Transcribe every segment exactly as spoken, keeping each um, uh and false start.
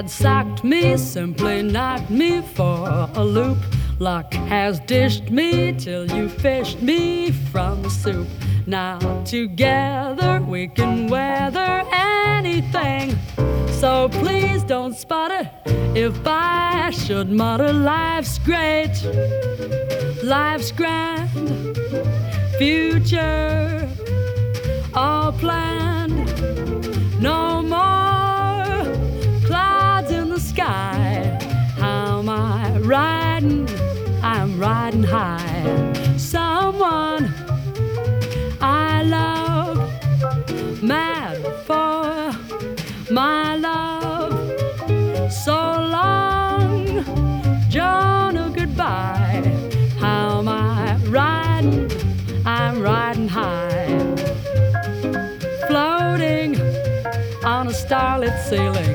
had sacked me, simply knocked me for a loop. Luck has dished me till you fished me from the soup. Now together we can weather anything. So please don't sputter if I should mutter. Life's great, life's grand, future all planned. No more clouds in the sky. How am I riding? I'm riding high. Someone I love, mad for my love. So long, Jonah, goodbye. How am I riding? I'm riding high. Floating on a starlit ceiling,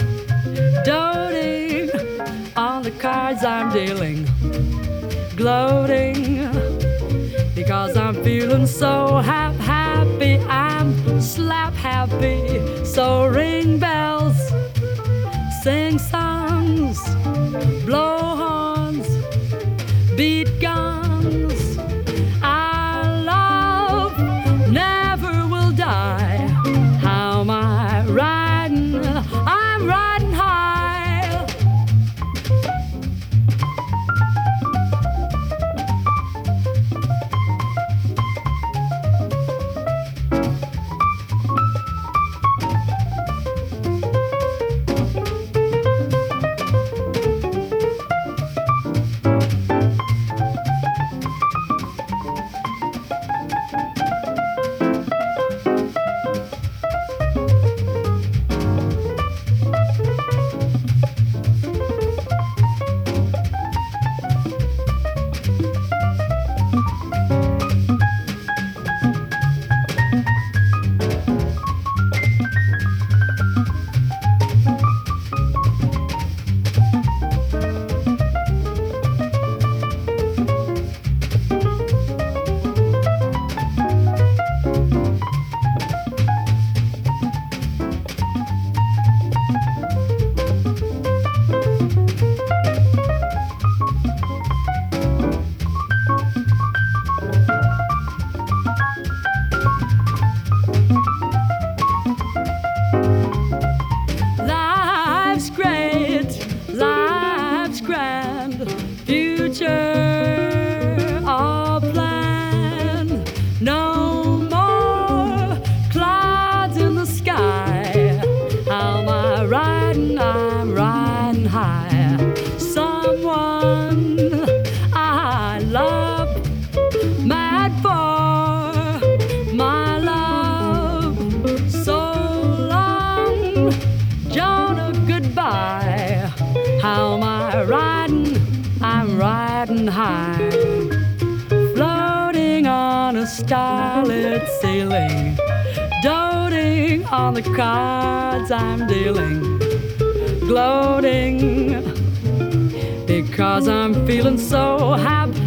doting on the cards I'm dealing, gloating because I'm feeling so hap happy. I'm slap happy. So ring bells, sing songs, blow horns, beat guns. Our love never will die. How am I riding? I'm riding high. Future all planned. No more clouds in the sky. How am I riding? I'm riding high. Someone I love, mad for my love. So long, Jonah, goodbye. How am I riding? I'm riding high, floating on a starlit ceiling, doting on the cards I'm dealing, gloating because I'm feeling so happy.